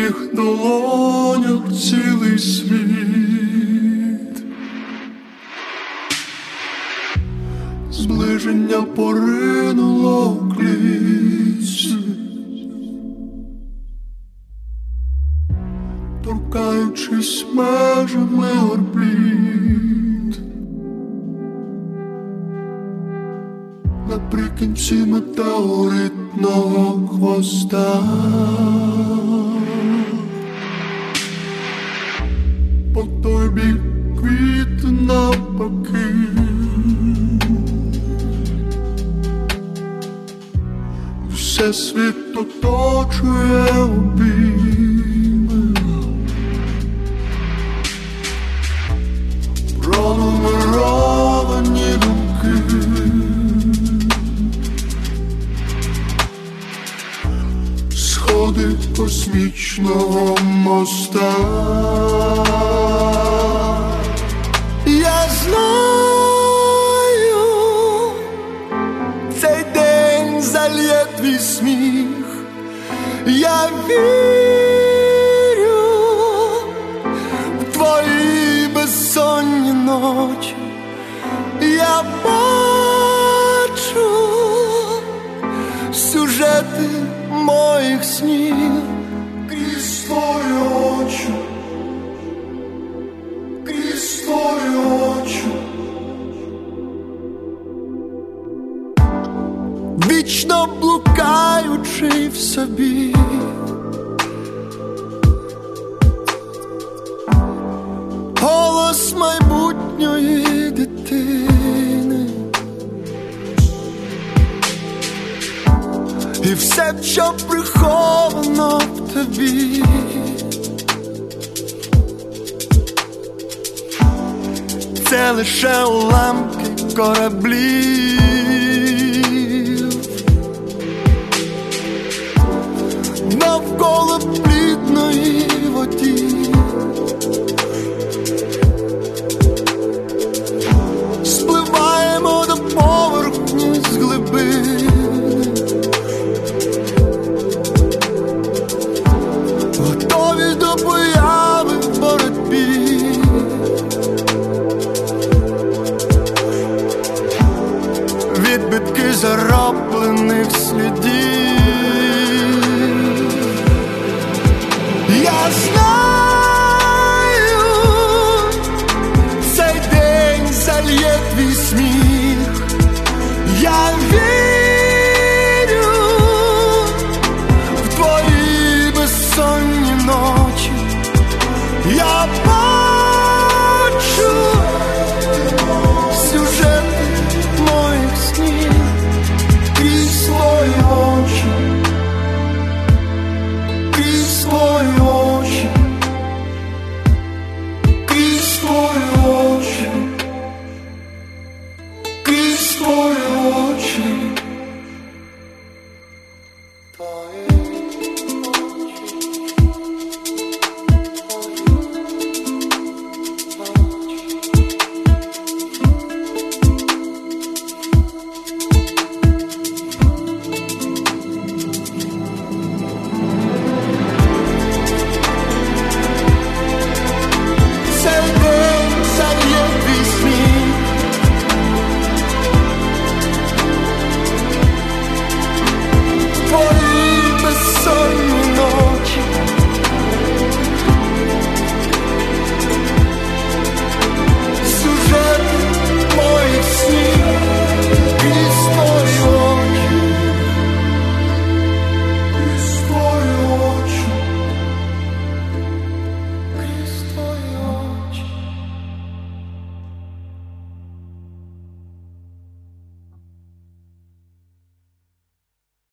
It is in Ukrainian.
твоїх долонях цілий світ. Зближення поринуло в клітці, торкаючись межами орбіт. Наприкінці метеоритного хвоста по той бік квіти навпаки. Всесвіт оточує обійми, пронумеровані думки. Сходи космічного моста. Я знаю, цей день зальє твій сміх. Я вірю в твої безсонні ночі. Я бачу сюжети моїх снів крізь твої очі, крізь твої очі. Вічно блукаючи в собі, голос майбутньої дитини. І все, що приховано в тобі, це лише уламки кораблів. Навколо плідної воді спливаємо до поверхні з глибини. Готові до появи в боротьбі. Відбитки зароблених слідів. Я знаю, цей день зальє твій сміх. Я вірю в твої безсонні ночі. Я бачу сюжети моїх снів крізь твої очі, крізь твої очі, крізь твої очі, крізь твої очі.